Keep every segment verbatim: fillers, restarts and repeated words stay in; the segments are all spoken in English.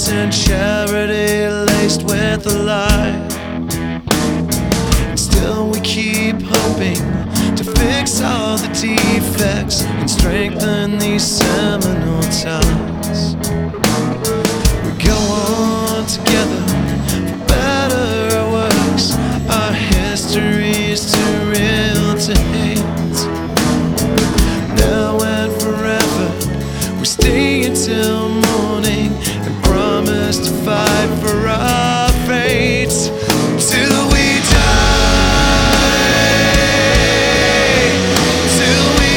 pretend charity laced with a lie. And still we keep hoping to fix all the defects and strengthen these seminal ties. We go on together for better or worse. Our history's too real to hate. Now and forever we stay until morning and promise to fight for our fate till we die, till we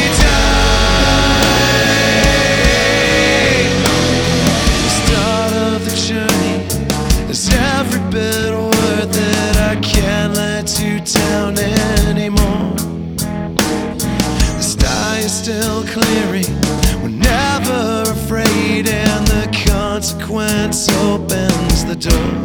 die. The start of the journey is every bit worth it. I can't let you down anymore. The sky is still clearing, we're never afraid, and the consequence opens the door.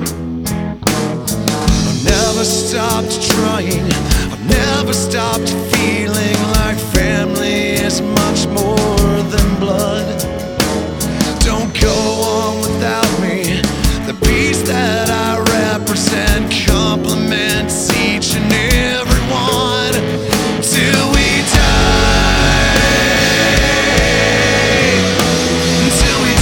I've never stopped trying, I've never stopped feeling like family is much more than blood. Don't go on without me, the peace that I represent complements each and every one till we die, till we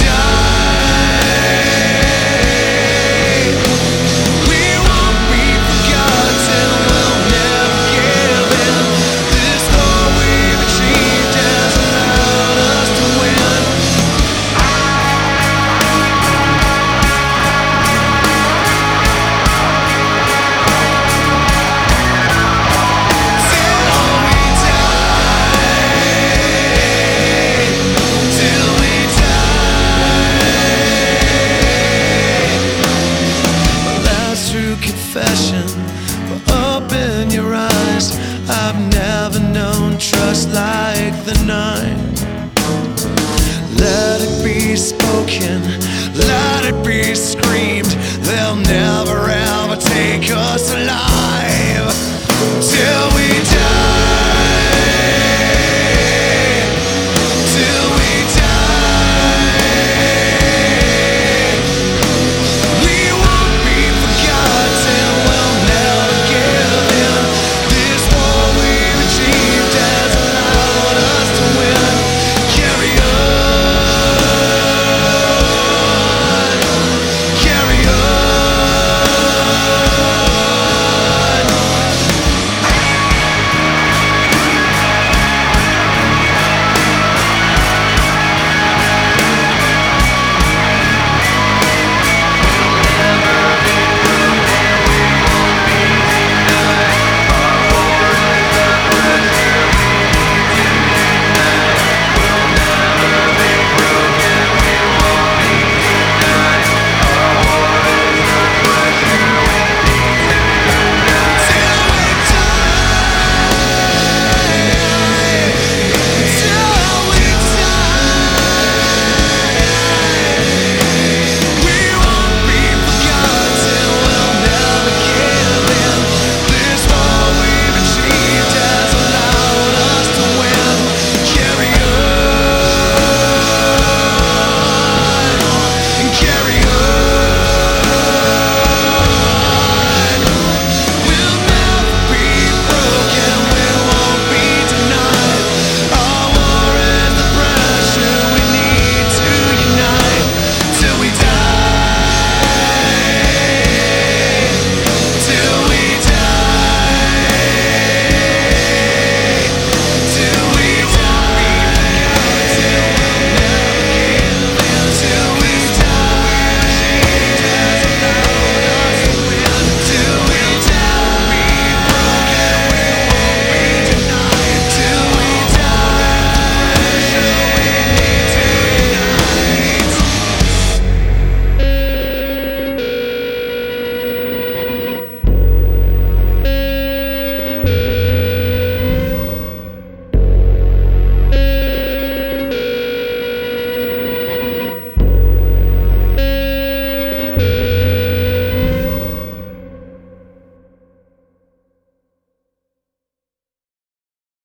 die. We won't be forgotten, we'll never give in. This thought we've achieved has allowed us to win. Till we die, till we die. My last true confession, but open your eyes. I've never known trust like the night. Let it be spoken, let it be screamed. They'll never ever take us alive till